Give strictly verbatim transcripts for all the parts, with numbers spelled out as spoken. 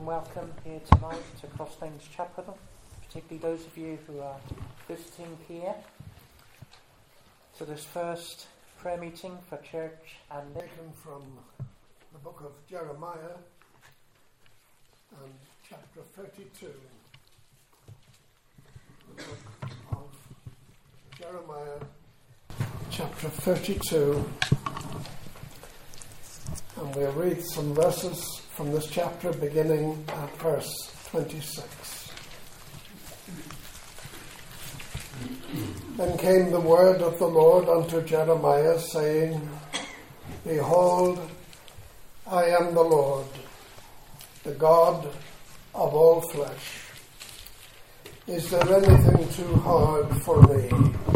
welcome here tonight to Crosslanes Chapel, particularly those of you who are visiting here to this first prayer meeting for church and taken from the book of Jeremiah and chapter thirty-two. The book of Jeremiah, chapter thirty-two, and we'll read some verses from this chapter beginning at verse twenty-six. Then came the word of the Lord unto Jeremiah, saying, Behold, I am the Lord, the God of all flesh. Is there anything too hard for me?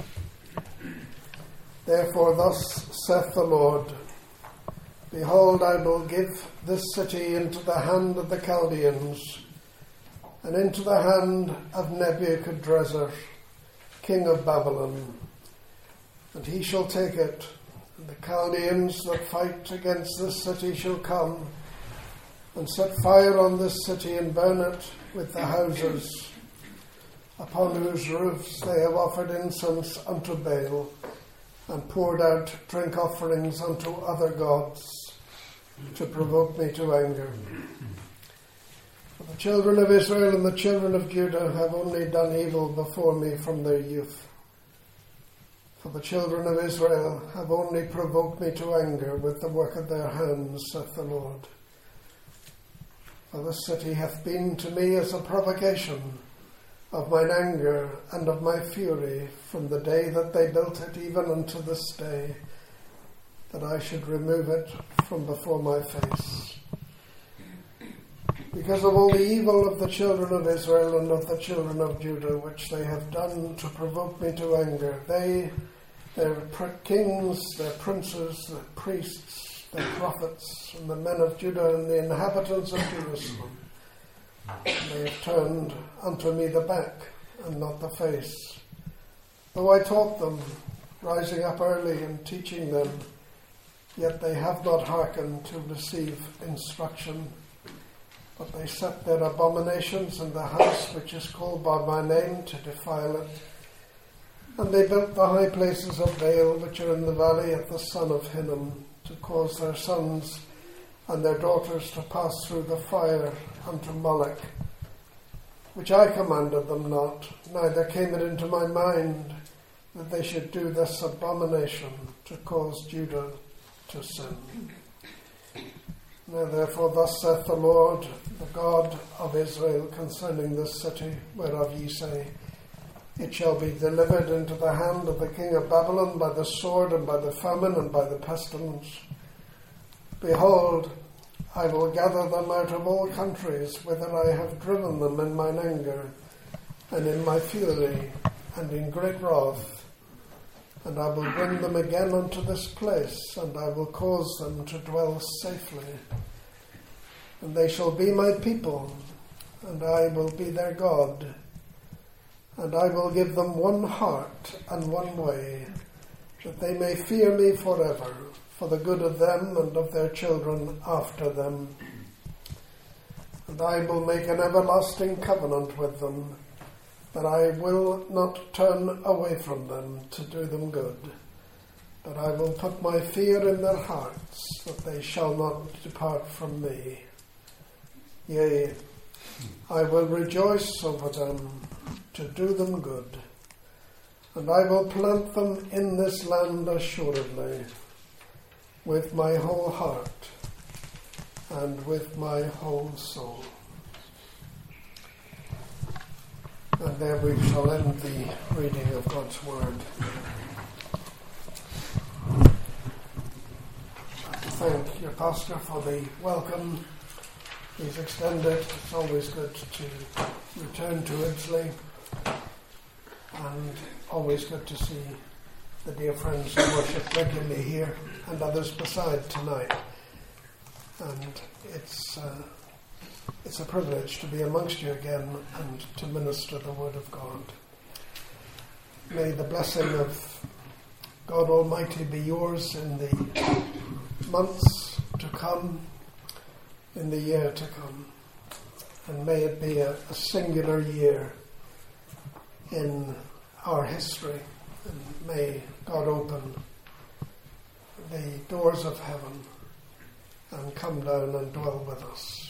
Therefore thus saith the Lord, Behold, I will give this city into the hand of the Chaldeans, and into the hand of Nebuchadrezzar, king of Babylon. And he shall take it, and the Chaldeans that fight against this city shall come, and set fire on this city, and burn it with the houses, upon whose roofs they have offered incense unto Baal, and poured out drink offerings unto other gods, to provoke me to anger. For the children of Israel and the children of Judah have only done evil before me from their youth. For the children of Israel have only provoked me to anger with the work of their hands, saith the Lord. For this city hath been to me as a provocation of mine anger and of my fury from the day that they built it even unto this day, that I should remove it from before my face. Because of all the evil of the children of Israel and of the children of Judah, which they have done to provoke me to anger, they, their pr- kings, their princes, their priests, their prophets, and the men of Judah and the inhabitants of Jerusalem, they have turned unto me the back and not the face. Though I taught them, rising up early and teaching them, yet they have not hearkened to receive instruction, but they set their abominations in the house which is called by my name to defile it. And they built the high places of Baal which are in the valley of the son of Hinnom, to cause their sons and their daughters to pass through the fire unto Moloch, which I commanded them not, neither came it into my mind that they should do this abomination to cause Judah to sin. Now therefore thus saith the Lord, the God of Israel, concerning this city, whereof ye say, It shall be delivered into the hand of the king of Babylon by the sword and by the famine and by the pestilence. Behold, I will gather them out of all countries, whither I have driven them in mine anger, and in my fury, and in great wrath. And I will bring them again unto this place, and I will cause them to dwell safely. And they shall be my people, and I will be their God. And I will give them one heart and one way, that they may fear me forever, for the good of them and of their children after them. And I will make an everlasting covenant with them, that I will not turn away from them to do them good, but I will put my fear in their hearts, that they shall not depart from me. Yea, I will rejoice over them to do them good, and I will plant them in this land assuredly, with my whole heart and with my whole soul. And there we shall end the reading of God's Word. I'd like to thank your pastor for the welcome he's extended. It's always good to return to Ibsley, and always good to see the dear friends who worship regularly here and others beside tonight. And it's uh, It's a privilege to be amongst you again and to minister the Word of God. May the blessing of God Almighty be yours in the months to come, in the year to come. and may it be a, a singular year in our history, and may God open the doors of heaven and come down and dwell with us.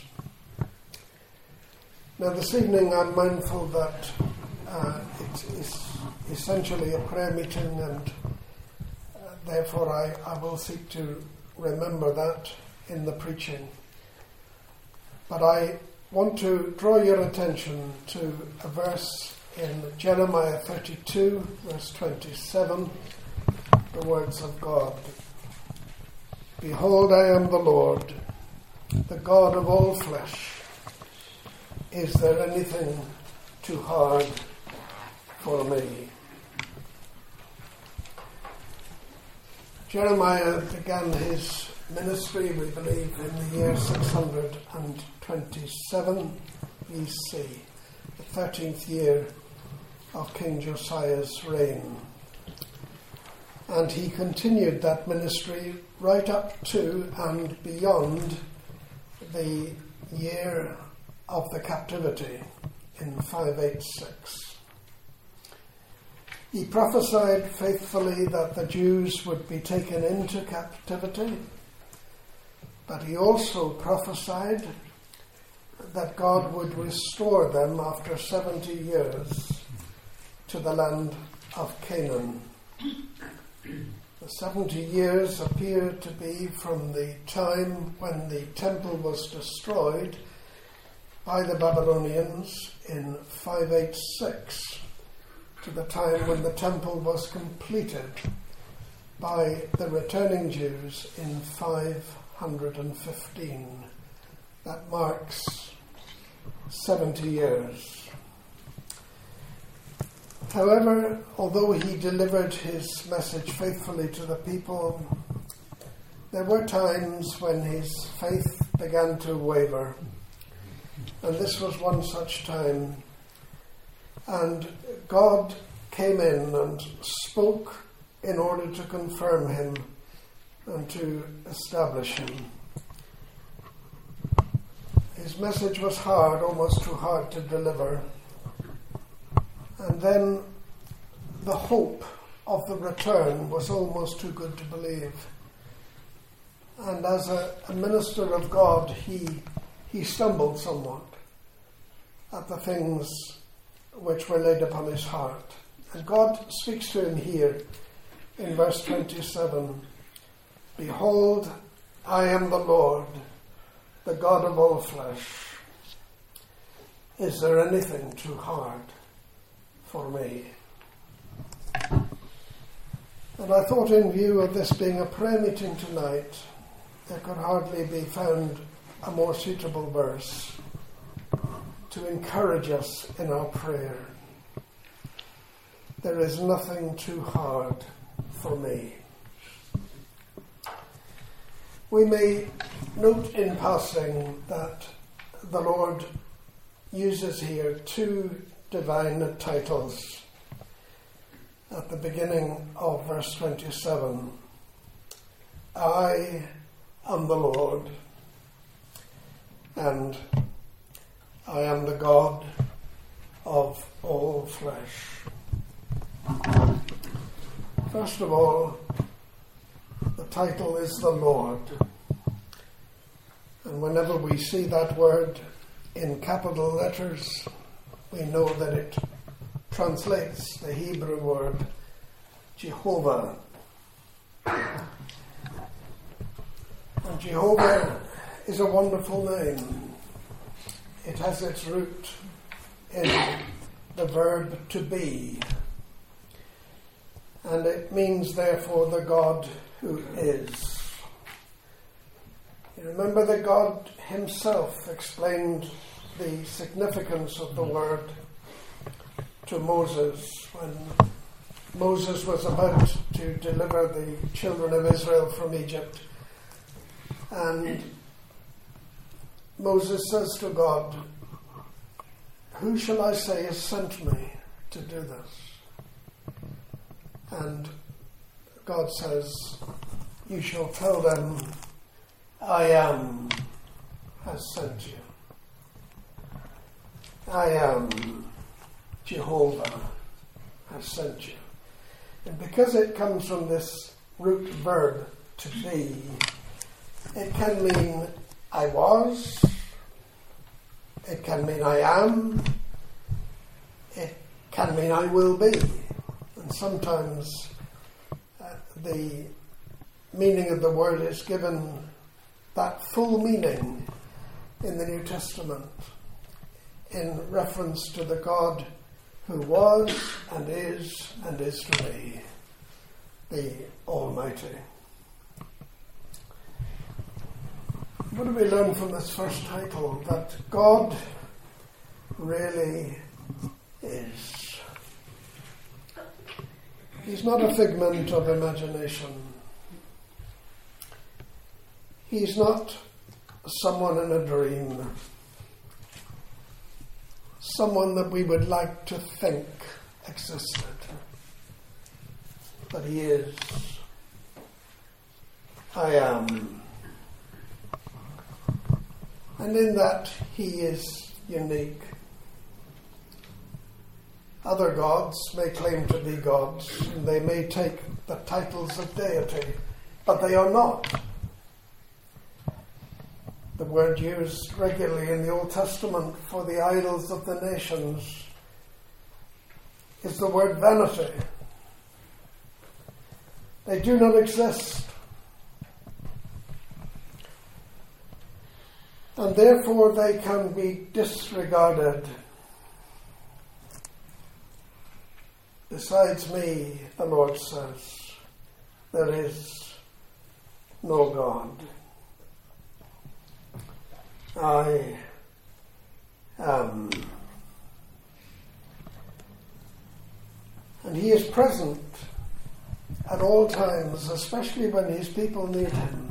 Now this evening I'm mindful that uh, it is essentially a prayer meeting, and uh, therefore I, I will seek to remember that in the preaching. But I want to draw your attention to a verse in Jeremiah thirty-two, verse twenty-seven, the words of God. Behold, I am the Lord, the God of all flesh. Is there anything too hard for me? Jeremiah began his ministry, we believe, in the year six hundred twenty-seven B C, the thirteenth year of King Josiah's reign. And he continued that ministry right up to and beyond the year of the captivity in five eighty-six. He prophesied faithfully that the Jews would be taken into captivity, but he also prophesied that God would restore them after seventy years to the land of Canaan. The seventy years appear to be from the time when the temple was destroyed by the Babylonians in five eighty-six to the time when the temple was completed by the returning Jews in five hundred fifteen. That marks seventy years. However, although he delivered his message faithfully to the people, there were times when his faith began to waver. And this was one such time. And God came in and spoke in order to confirm him and to establish him. His message was hard, almost too hard to deliver. And then the hope of the return was almost too good to believe. And as a, a minister of God, he he stumbled somewhat at the things which were laid upon his heart. And God speaks to him here in verse twenty-seven. Behold, I am the Lord, the God of all flesh. Is there anything too hard for me? And I thought, in view of this being a prayer meeting tonight, there could hardly be found a more suitable verse to encourage us in our prayer. There is nothing too hard for me. We may note in passing that the Lord uses here two divine titles at the beginning of verse twenty-seven. I am the Lord, and I am the God of all flesh. First of all, the title is the Lord. And whenever we see that word in capital letters, we know that it translates the Hebrew word Jehovah. And Jehovah is a wonderful name. It has its root in the verb to be. And it means, therefore, the God who is. You remember that God himself explained the significance of the word to Moses when Moses was about to deliver the children of Israel from Egypt. And Moses says to God, "Who shall I say has sent me to do this?" And God says, "You shall tell them, I am has sent you." I am Jehovah has sent you. And because it comes from this root verb, to be, it can mean I was, it can mean I am, it can mean I will be. And sometimes uh, the meaning of the word is given that full meaning in the New Testament in reference to the God who was and is and is to be, the Almighty. What do we learn from this first title? That God really is. He's not a figment of imagination. He's not someone in a dream. Someone that we would like to think existed. But he is. I am. And in that he is unique. Other gods may claim to be gods, and they may take the titles of deity, but they are not. The word used regularly in the Old Testament for the idols of the nations is the word vanity. They do not exist. And therefore they can be disregarded. Besides me, the Lord says, there is no God. I am. And he is present at all times, especially when his people need him.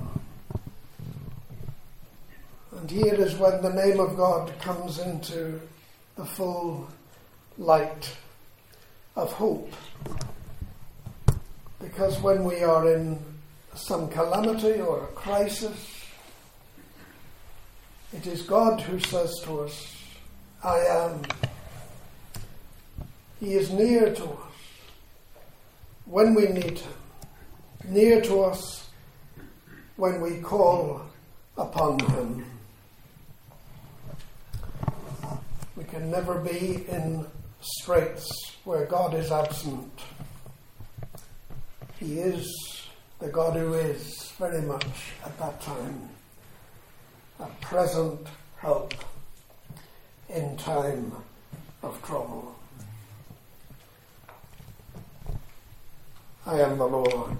And here is when the name of God comes into the full light of hope. Because when we are in some calamity or a crisis, it is God who says to us, I am. He is near to us when we need him, near to us when we call upon him. We can never be in straits where God is absent. He is the God who is very much at that time a present help in time of trouble. I am the Lord,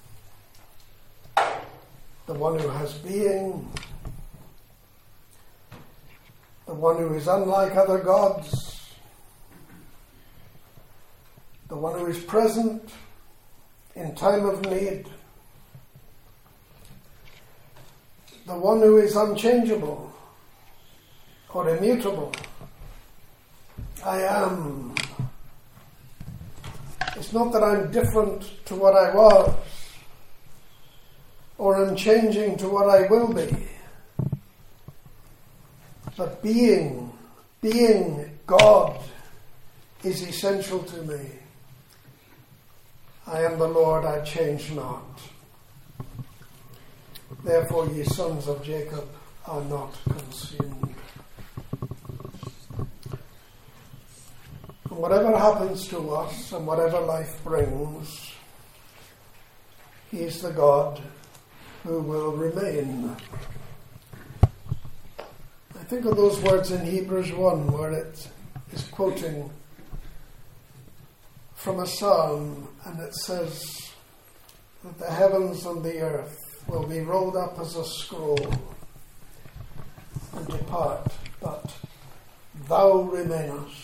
the one who has being, the one who is unlike other gods, the one who is present in time of need, the one who is unchangeable or immutable. I am. It's not that I'm different to what I was or I'm changing to what I will be. But being, being God is essential to me. I am the Lord, I change not. Therefore ye sons of Jacob are not consumed. And whatever happens to us and whatever life brings, he is the God who will remain. I think of those words in Hebrews one where it is quoting from a psalm, and it says that the heavens and the earth will be rolled up as a scroll and depart, but thou remainest.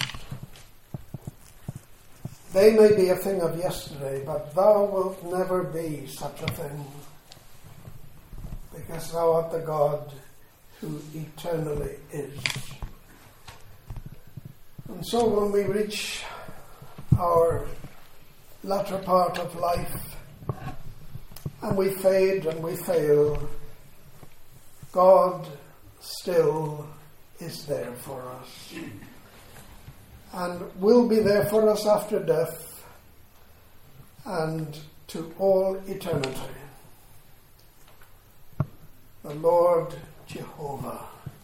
They may be a thing of yesterday, but thou wilt never be such a thing, because thou art the God who eternally is. And so when we reach our latter part of life, and we fade and we fail, God still is there for us. and will be there for us after death and to all eternity. The Lord Jehovah.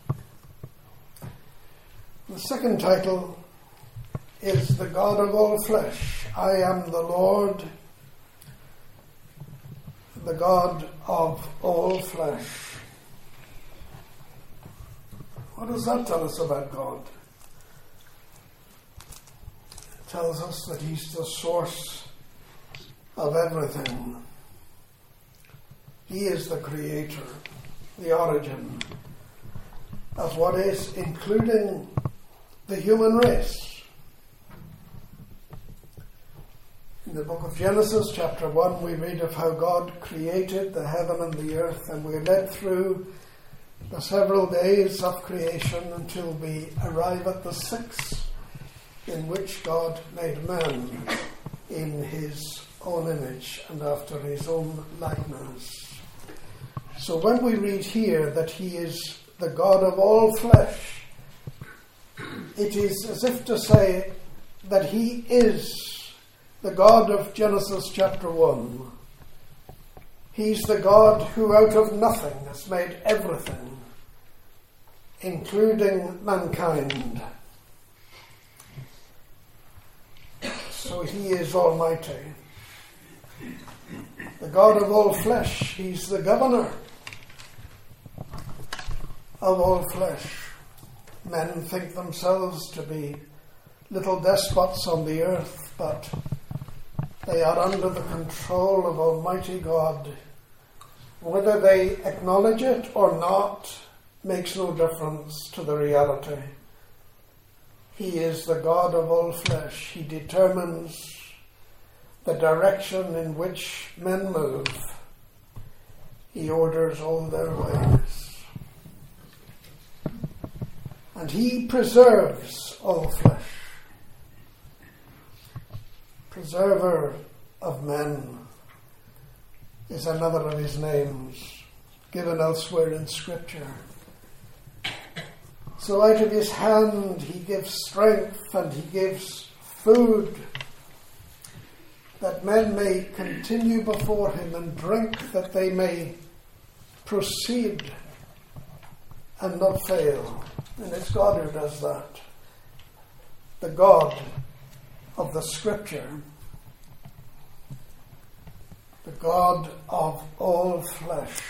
The second title is the God of all flesh. I am the Lord, the God of all flesh. What does that tell us about God? It tells us that He's the source of everything. He is the creator, the origin of what is, including the human race. In the book of Genesis, chapter one, we read of how God created the heaven and the earth, and we're led through the several days of creation until we arrive at the sixth, in which God made man in His own image and after His own likeness. So when we read here that He is the God of all flesh, it is as if to say that He is the God of Genesis chapter one. He's the God who out of nothing has made everything, including mankind. So He is almighty. The God of all flesh. He's the governor of all flesh. Men think themselves to be little despots on the earth, but they are under the control of Almighty God. Whether they acknowledge it or not makes no difference to the reality. He is the God of all flesh. He determines the direction in which men move. He orders all their ways. And He preserves all flesh. Preserver of men is another of His names, given elsewhere in Scripture. So out of His hand He gives strength and He gives food, that men may continue before Him and drink, that they may proceed and not fail. And it's God who does that. The God of the Scripture. The God of all flesh.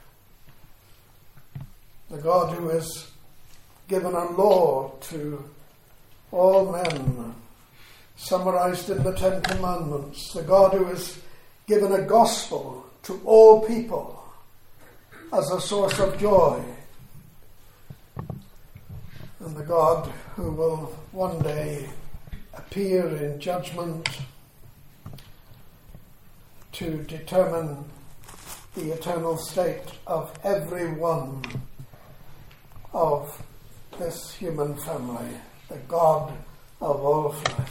The God who has given a law to all men, summarized in the Ten Commandments. The God who has given a gospel to all people as a source of joy. And the God who will one day appear in judgment to determine the eternal state of every one of this human family, the God of all flesh.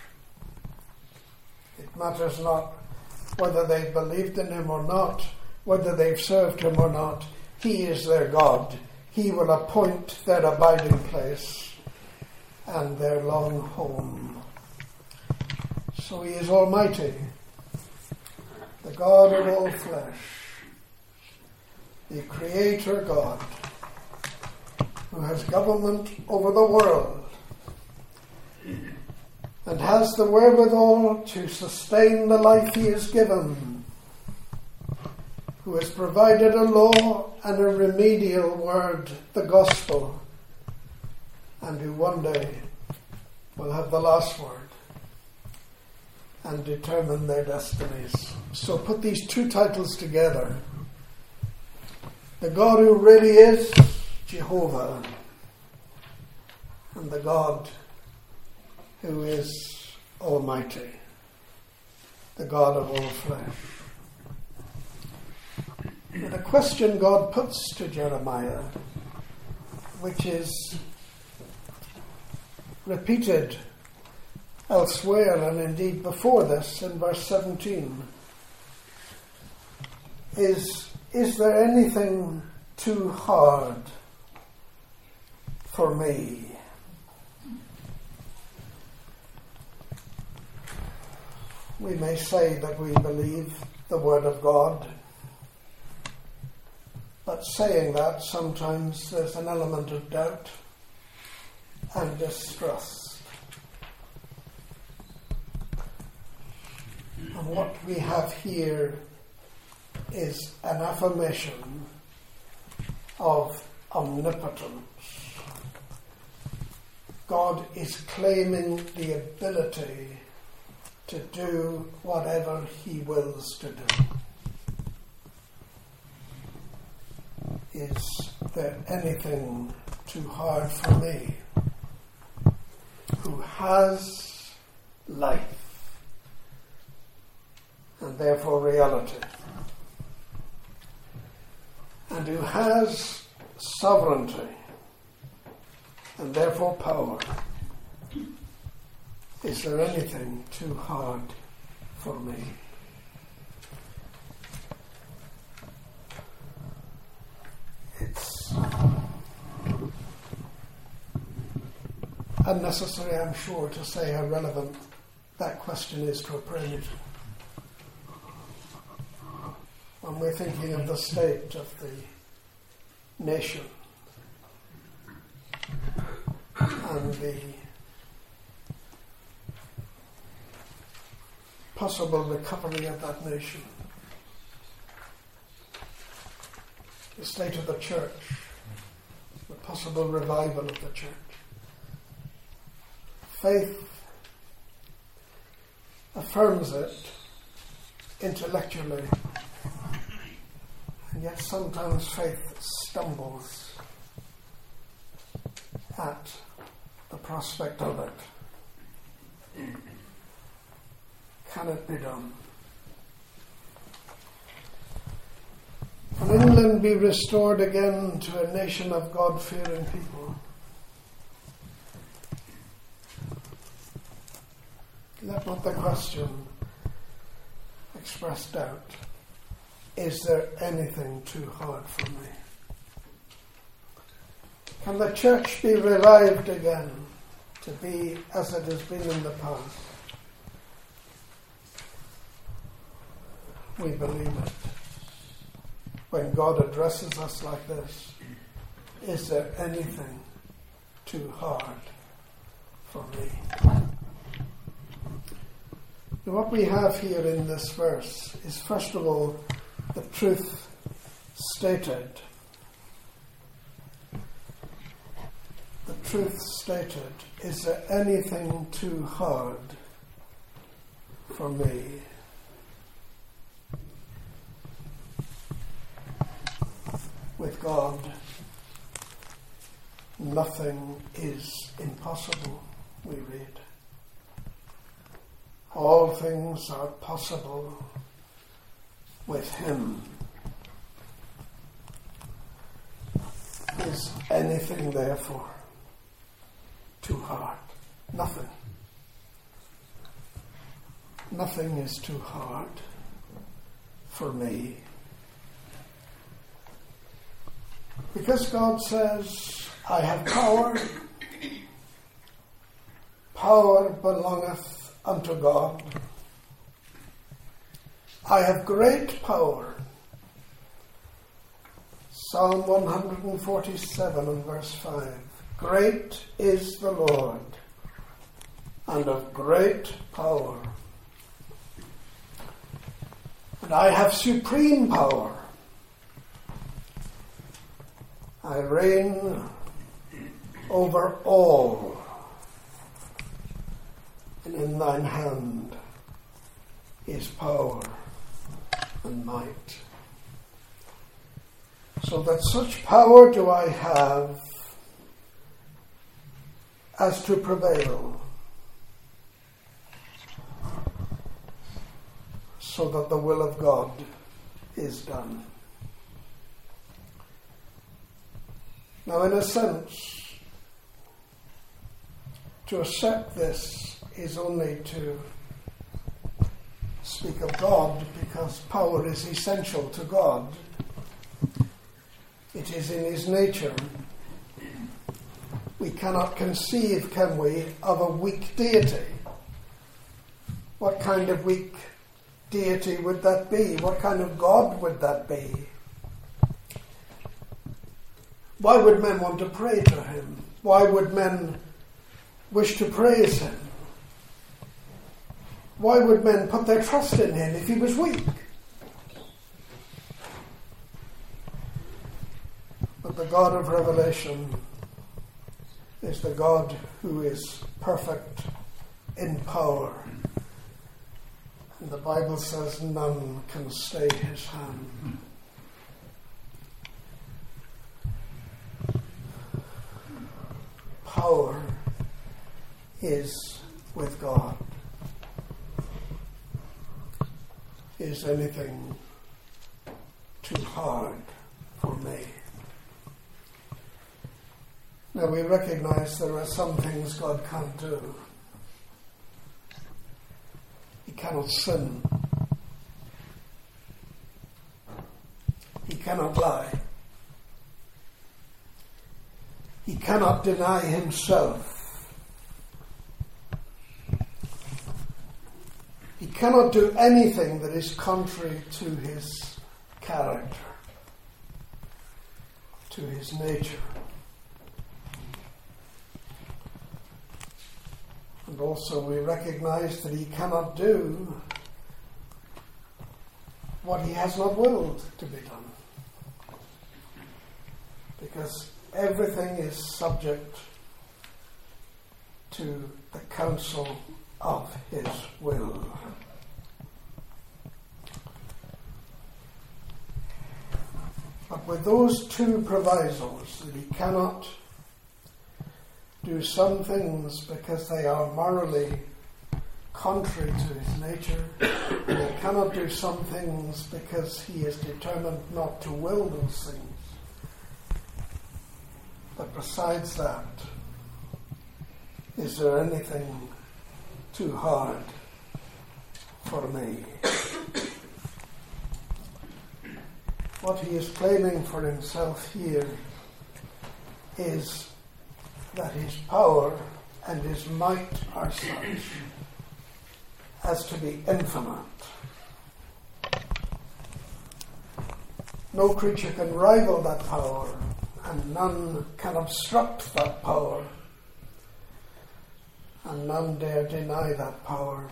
It matters not whether they've believed in Him or not, whether they've served Him or not. He is their God. He will appoint their abiding place and their long home. So He is almighty, the God of all flesh, the Creator God, who has government over the world and has the wherewithal to sustain the life He has given, who has provided a law and a remedial word, the gospel, and who one day will have the last word and determine their destinies. So put these two titles together. The God who really is Jehovah, and the God who is almighty, the God of all flesh. And a question God puts to Jeremiah, which is repeated elsewhere and indeed before this in verse seventeen, is, is there anything too hard for me? we may say that we believe the Word of God, but saying that, sometimes there's an element of doubt and distrust. And what we have here is an affirmation of omnipotence. God is claiming the ability to do whatever he wills to do. Is there anything too hard for me, who has life and therefore reality, and who has sovereignty and therefore power? Is there anything too hard for me? It's unnecessary, I'm sure, to say how relevant that question is to a prayer meeting. When we're thinking of the state of the nation and the possible recovery of that nation, the state of the church, the possible revival of the church. Faith affirms it intellectually, and yet sometimes faith stumbles at the prospect of it. Can it be done? Can England be restored again to a nation of God-fearing people? Let not the question express doubt. Is there anything too hard for me? Can the church be revived again to be as it has been in the past? We believe it. When God addresses us like this, is there anything too hard for me? Now, what we have here in this verse is, first of all, the truth stated. The truth stated. Is there anything too hard for me? With God, nothing is impossible, we read. All things are possible with him. Is anything, therefore, too hard? Nothing. Nothing is too hard for me. Because God says, I have power. Power belongeth unto God. I have great power. Psalm one forty-seven and verse five. Great is the Lord, and of great power. And I have supreme power. I reign over all, and in thine hand is power and might. So that such power do I have as to prevail, so that the will of God is done. Now, in a sense, to accept this is only to speak of God, because power is essential to God. It is in his nature. We cannot conceive, can we, of a weak deity. What kind of weak deity would that be? What kind of God would that be? Why would men want to pray to him? Why would men wish to praise him? Why would men put their trust in him if he was weak? But the God of Revelation is the God who is perfect in power. And the Bible says none can stay his hand. Power is with God. Is anything too hard for me? Now we recognize there are some things God can't do. He cannot sin. He cannot lie. He cannot deny himself. He cannot do anything that is contrary to his character, to his nature. And also we recognize that he cannot do what he has not willed to be done. Because everything is subject to the counsel of his will. But with those two provisos, that he cannot do some things because they are morally contrary to his nature, and he cannot do some things because he is determined not to will those things. But besides that, is there anything too hard for me? What he is claiming for himself here is that his power and his might are such as to be infinite. No creature can rival that power, and none can obstruct that power, and none dare deny that power.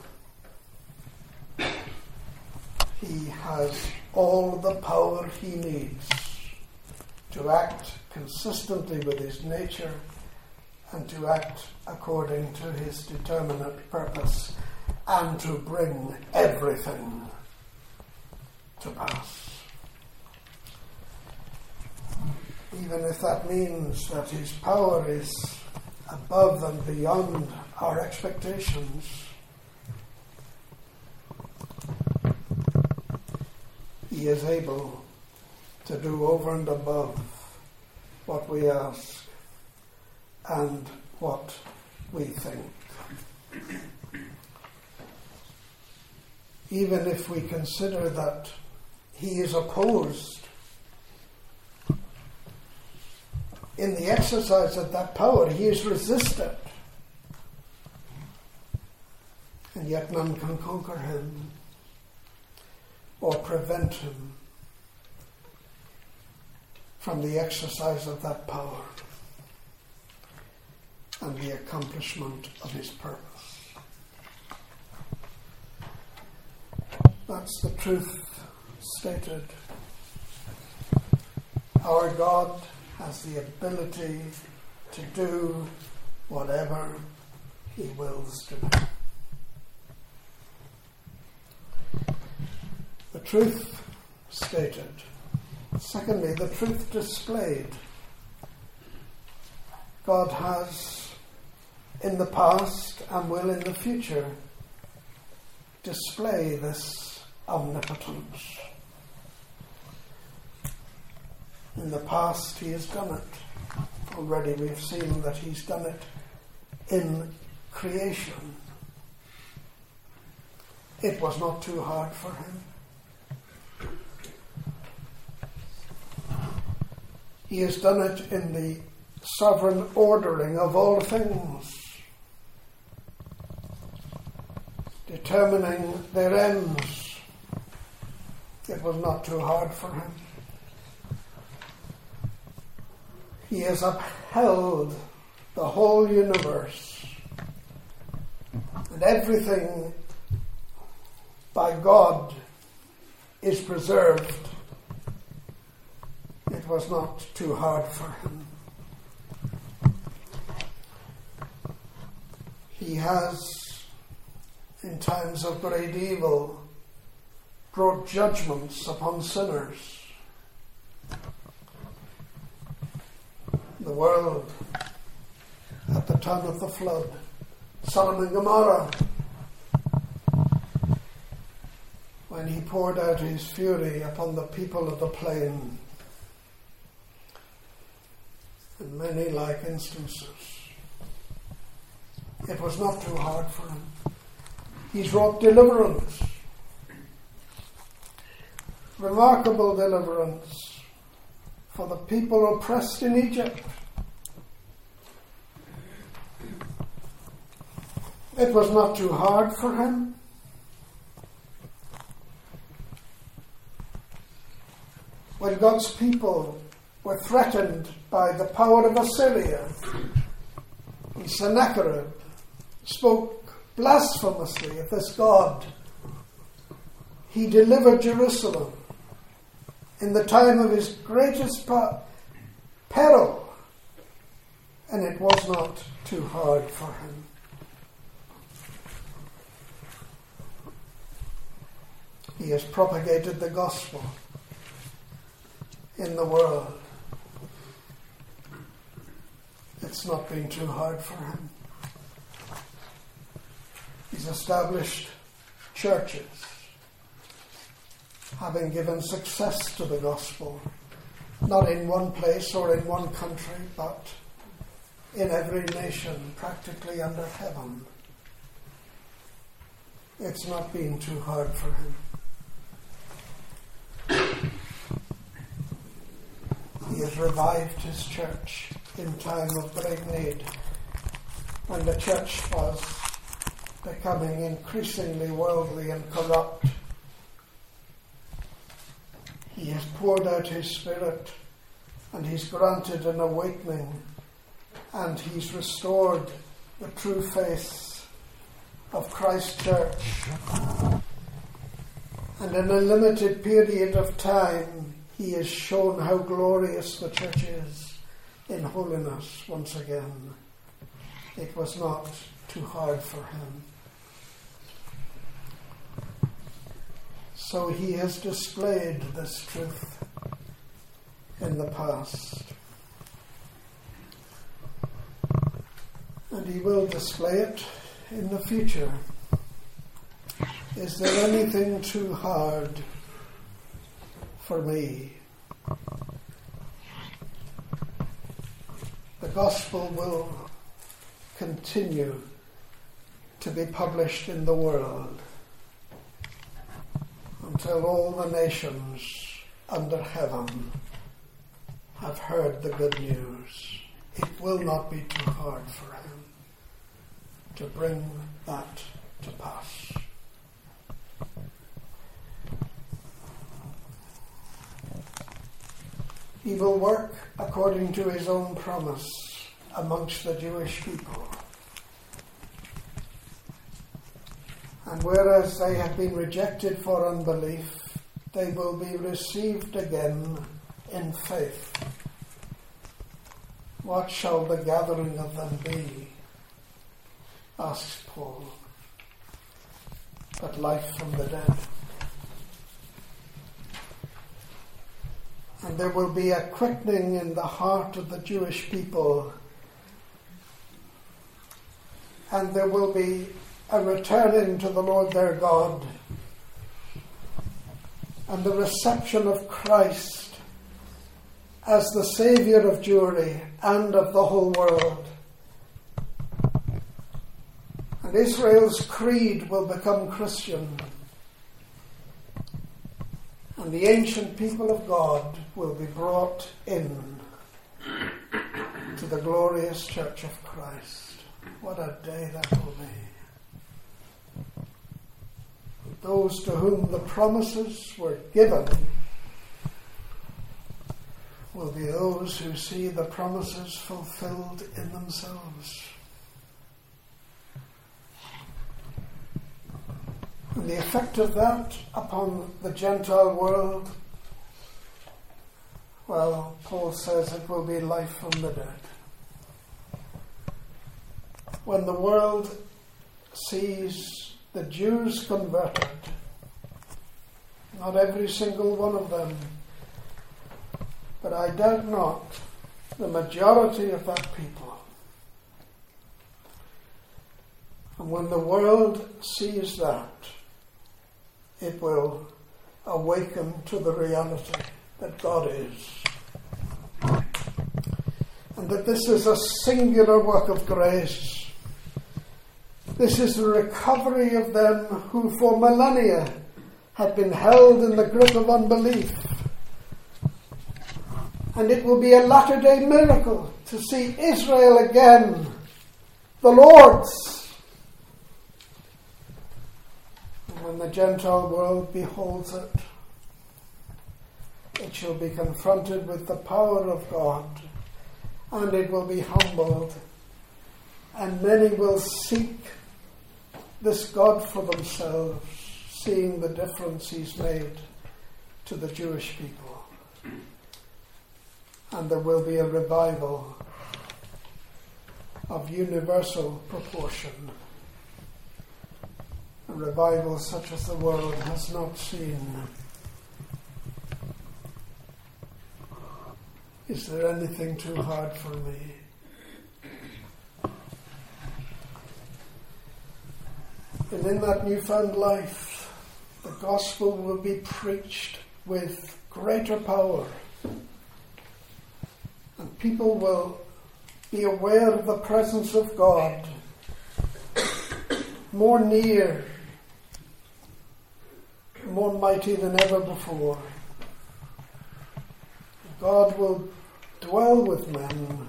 He has all the power he needs to act consistently with his nature and to act according to his determinate purpose and to bring everything to pass. Even if that means that his power is above and beyond our expectations, he is able to do over and above what we ask and what we think. Even if we consider that he is opposed in the exercise of that power, he is resisted, and yet none can conquer him or prevent him from the exercise of that power and the accomplishment of his purpose. That's the truth stated. Our God has the ability to do whatever he wills to do. The truth stated. Secondly, the truth displayed. God has in the past and will in the future display this omnipotence. In the past he has done it. Already we've seen that he's done it in creation. It was not too hard for him. He has done it in the sovereign ordering of all things. determining their ends. It was not too hard for him. He has upheld the whole universe, and everything by God is preserved. It was not too hard for him. He has, in times of great evil, brought judgments upon sinners. The world, at the time of the flood, Sodom and Gomorrah, when he poured out his fury upon the people of the plain, and many like instances. It was not too hard for him. He's wrought deliverance, remarkable deliverance for the people oppressed in Egypt. It was not too hard for him. When God's people were threatened by the power of Assyria, and Sennacherib spoke blasphemously of this God, he delivered Jerusalem in the time of his greatest peril, and it was not too hard for him. He has propagated the gospel in the world. It's not been too hard for him. He's established churches, having given success to the gospel, not in one place or in one country, but in every nation practically under heaven. It's not been too hard for him. He has revived his church in time of great need, when the church was becoming increasingly worldly and corrupt. He has poured out his Spirit, and he's granted an awakening, and he's restored the true faith of Christ's church. And in a limited period of time, he has shown how glorious the church is in holiness once again. It was not too hard for him. So he has displayed this truth in the past. And he will display it in the future. Is there anything too hard for me? The gospel will continue to be published in the world until all the nations under heaven have heard the good news. It will not be too hard for him to bring that to pass. He will work according to his own promise amongst the Jewish people. And whereas they have been rejected for unbelief, they will be received again in faith. What shall the gathering of them be? Asks Paul. But life from the dead. And there will be a quickening in the heart of the Jewish people. And there will be a returning to the Lord their God. And the reception of Christ as the Saviour of Jewry and of the whole world. And Israel's creed will become Christian. And the ancient people of God will be brought in to the glorious church of Christ. What a day that will be. those to whom the promises were given will be those who see the promises fulfilled in themselves. And the effect of that upon the Gentile world, well, Paul says it will be life from the dead. When the world sees the Jews converted, not every single one of them, but I doubt not the majority of that people. And when the world sees that, it will awaken to the reality that God is. And that this is a singular work of grace. This is the recovery of them who for millennia had been held in the grip of unbelief. And it will be a latter-day miracle to see Israel again, the Lord's. And when the Gentile world beholds it, it shall be confronted with the power of God, and it will be humbled, and many will seek this God for themselves, seeing the difference he's made to the Jewish people. And there will be a revival of universal proportion, a revival such as the world has not seen. Is there anything too hard for me? And in that newfound life, the gospel will be preached with greater power. And people will be aware of the presence of God more near, more mighty than ever before. God will dwell with men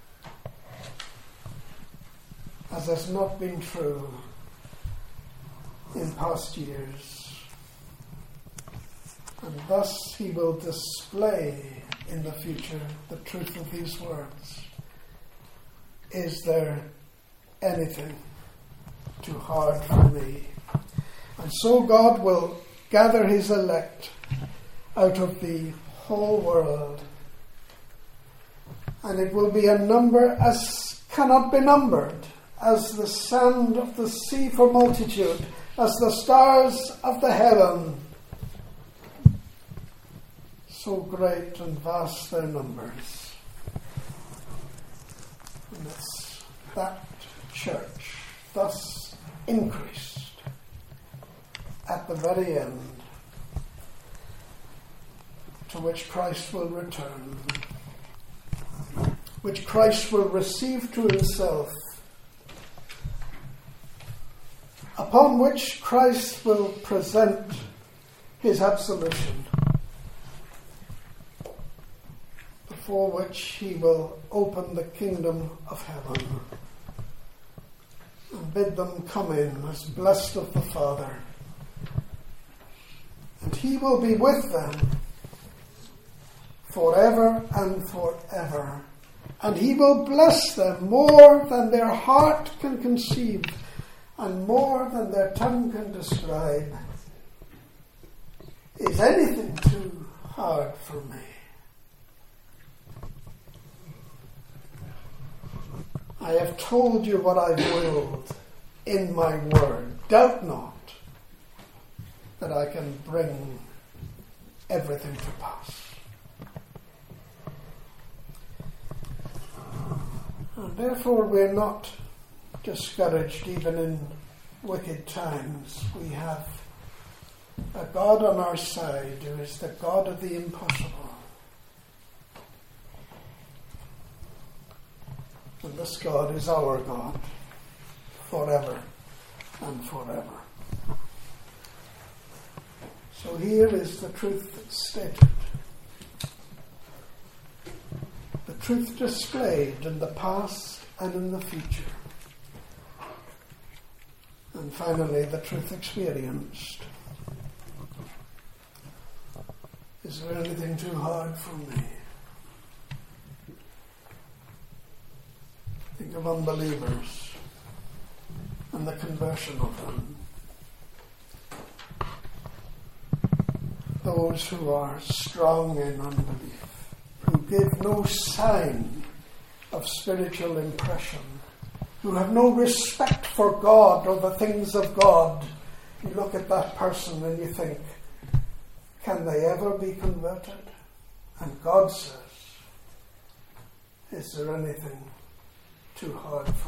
as has not been true in past years. And thus he will display in the future the truth of these words. Is there anything too hard for me? And so God will gather his elect out of the whole world, and it will be a number as cannot be numbered, as the sand of the sea for multitude, as the stars of the heaven. So great and vast their numbers. And it's that church thus increased at the very end, to which Christ will return, which Christ will receive to himself, upon which Christ will present his absolution, before which he will open the kingdom of heaven and bid them come in as blessed of the Father. And he will be with them forever and forever. And he will bless them more than their heart can conceive and more than their tongue can describe. Is anything too hard for me? I have told you what I've willed in my word. Doubt not that I can bring everything to pass. And therefore we're not discouraged even in wicked times. We have a God on our side who is the God of the impossible. And this God is our God forever and forever. So here is the truth stated. The truth displayed in the past and in the future. And finally, the truth experienced. Is there anything too hard for me? Think of unbelievers and the conversion of them. Those who are strong in unbelief, who give no sign of spiritual impression, who have no respect for God or the things of God. You look at that person and you think, can they ever be converted? And God says, is there anything too hard for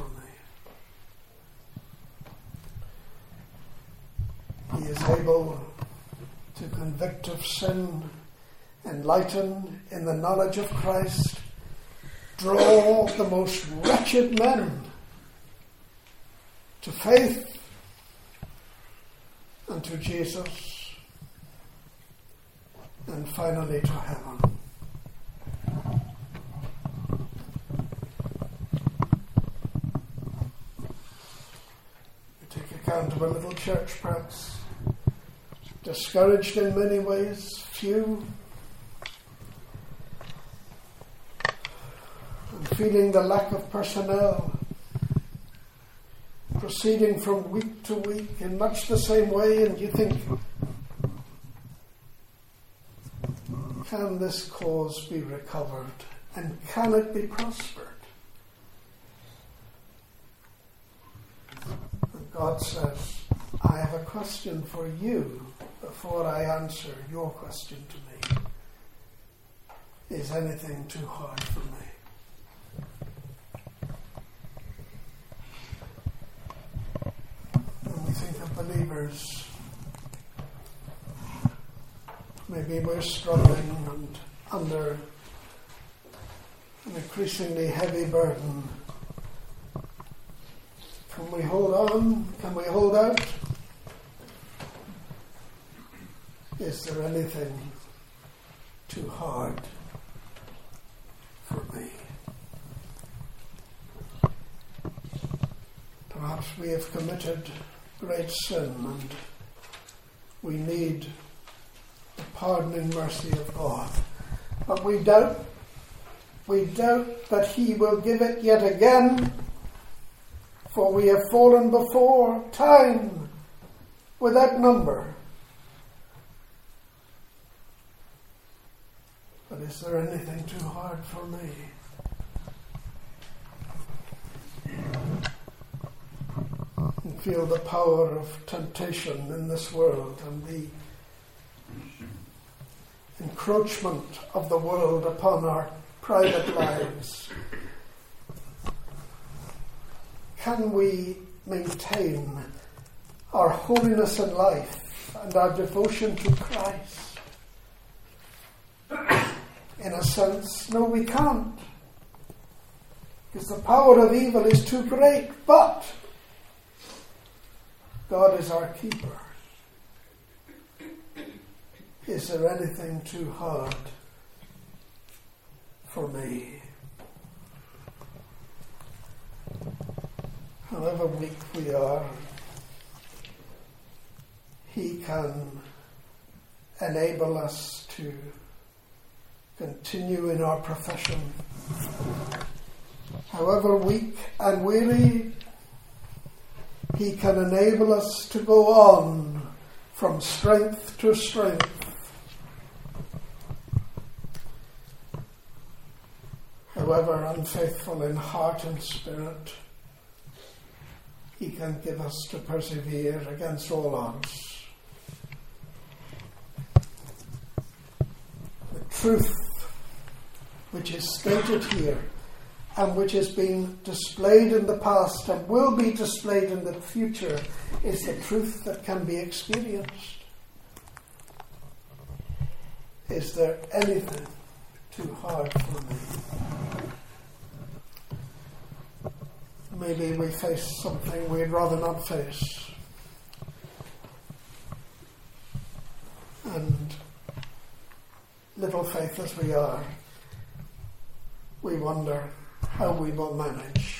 me? He is able to convict of sin, enlighten in the knowledge of Christ, draw the most wretched men to faith and to Jesus, and finally to heaven. We take account of a little church, perhaps discouraged in many ways, few, and feeling the lack of personnel, proceeding from week to week in much the same way, and you think, can this cause be recovered, and can it be prospered? And God says, I have a question for you before I answer your question to me. Is anything too hard for me? When we think of believers, maybe we're struggling and under an increasingly heavy burden. Can we hold on? Can we hold out? Is there anything too hard for me? Perhaps we have committed great sin and we need the pardoning mercy of God. But we doubt, we doubt that He will give it yet again, for we have fallen before time without number. But is there anything too hard for me? And feel the power of temptation in this world and the encroachment of the world upon our private lives. Can we maintain our holiness in life and our devotion to Christ? In a sense, no, we can't. Because the power of evil is too great, but God is our keeper. Is there anything too hard for me? However weak we are, He can enable us to continue in our profession. However weak and weary, He can enable us to go on from strength to strength. However unfaithful in heart and spirit, He can give us to persevere against all odds. The truth which is stated here and which is being displayed in the past and will be displayed in the future is the truth that can be experienced. Is there anything too hard for me? Maybe we face something we'd rather not face. And little faith as we are, we wonder how we will manage.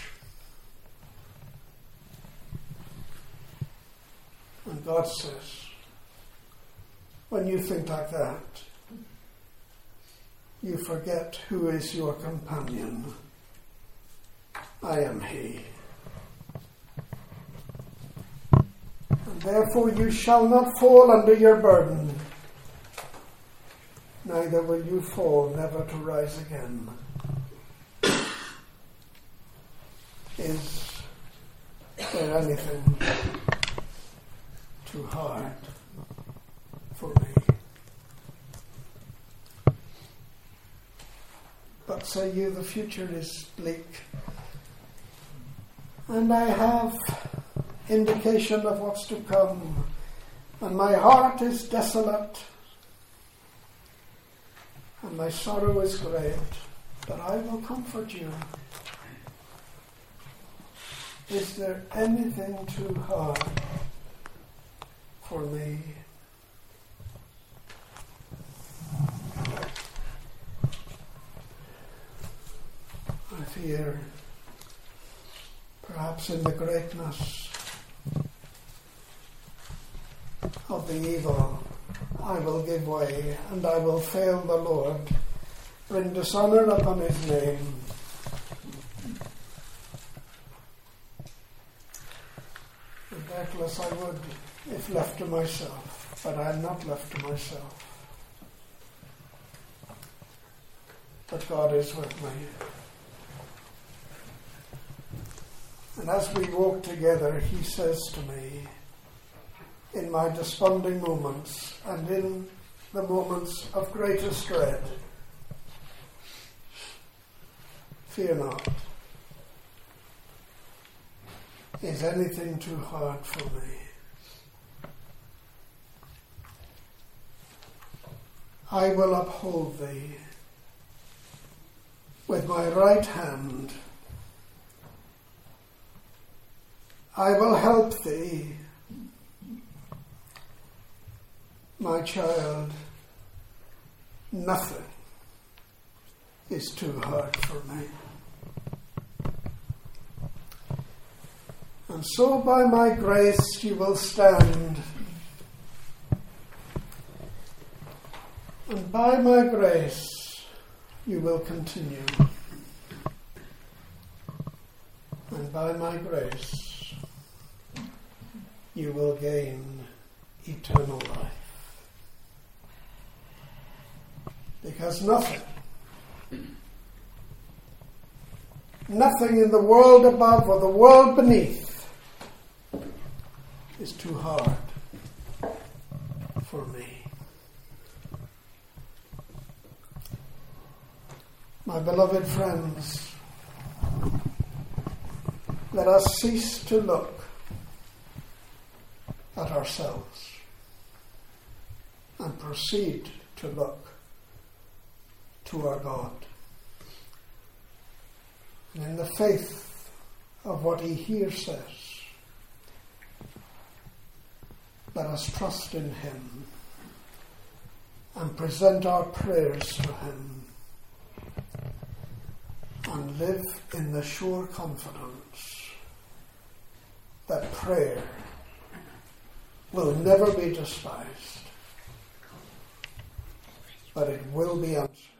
And God says, when you think like that, you forget who is your companion. I am he. And therefore you shall not fall under your burden, neither will you fall never to rise again. Is there anything too hard for me? But say you, the future is bleak, and I have indication of what's to come, and my heart is desolate, and my sorrow is great, but I will comfort you. Is there anything too hard for me? I fear, perhaps in the greatness of the evil, I will give way, and I will fail the Lord, bring dishonour upon his name. And doubtless I would, if left to myself, but I am not left to myself. But God is with me. And as we walk together, he says to me, in my desponding moments and in the moments of greatest dread, fear not. Is anything too hard for me? I will uphold thee with my right hand. I will help thee, my child. Nothing is too hard for me. And so by my grace you will stand, and by my grace you will continue, and by my grace you will gain eternal life. Because nothing, nothing in the world above or the world beneath is too hard for me. My beloved friends, let us cease to look at ourselves and proceed to look to our God. And in the faith of what he here says, let us trust in him and present our prayers to him and live in the sure confidence that prayer will never be despised, but it will be answered.